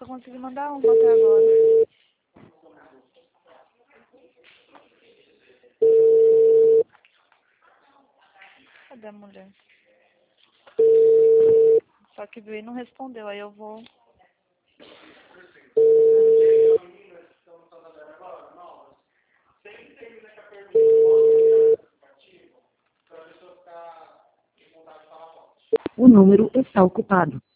Só consegui mandar uma até agora. Cadê a mulher? Só que veio e não respondeu, aí eu vou... O número está ocupado.